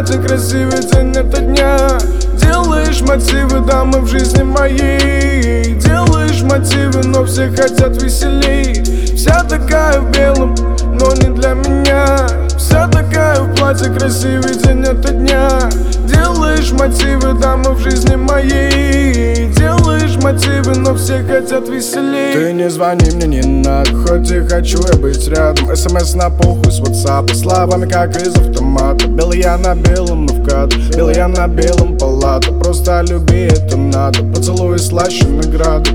платье, красивый день это дня. Делаешь мотивы, дамы в жизни моей. Делаешь мотивы, но все хотят веселей. Вся такая в белом, но не для меня. Вся такая в платье, красивый день это дня. Делаешь мотивы, дамы в жизни моей. Делаешь мотивы, но все хотят веселей. Ты не звони мне, не надо, хоть и хочу я быть рядом. СМС на похуй с WhatsApp, словами как из автомата. Белый я на белом, но вкат, белый я на белом палата. Просто люби, это надо, поцелуй слаще награды.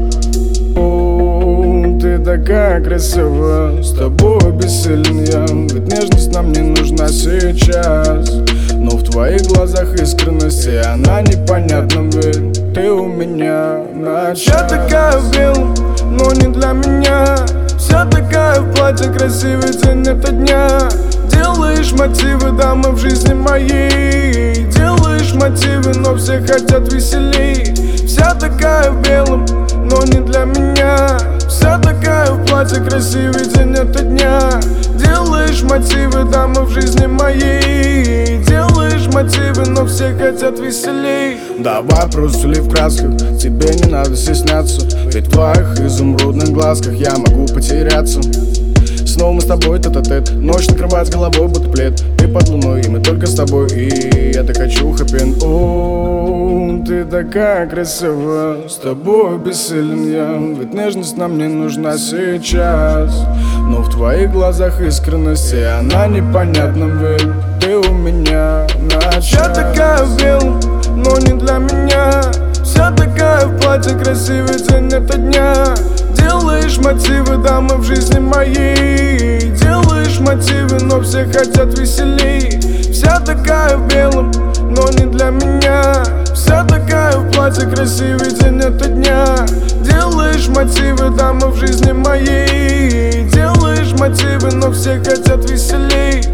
Ты такая красивая, с тобой бессилен я. Ведь нежность нам не нужна сейчас, но в твоих глазах искренность, и она непонятна, ведь ты у меня на час. Вся такая в белом, но не для меня. Вся такая в платье, красивый день это дня. Делаешь мотивы, дамы в жизни моей. Делаешь мотивы, но все хотят веселей. Вся такая в белом, но не для меня. Вся такая в платье, красивый день это дня. Делаешь мотивы, дамы в жизни моей. Делаешь мотивы, но все хотят веселей. Давай просто в красках, тебе не надо стесняться. Ведь в твоих изумрудных глазках я могу потеряться. Снова мы с тобой тет-а-тет, ночь накрывает с головой будто плед. Ты под луной, и мы только с тобой, и я так хочу хэппи-энд. О, ты такая красивая, с тобой бессилен я. Ведь нежность нам не нужна сейчас, но в твоих глазах искренность, и она непонятна, ведь ты у меня на час. Вся такая в белом, но не для меня. Вся такая в платье, красивый день это дня. Делаешь мотивы, дамы в жизни моей. Делаешь мотивы, но все хотят веселей. Вся такая в белом, но не для меня. Вся такая в платье, красивый день это дня. Делаешь мотивы, дамы в жизни моей. Делаешь мотивы, но все хотят веселей.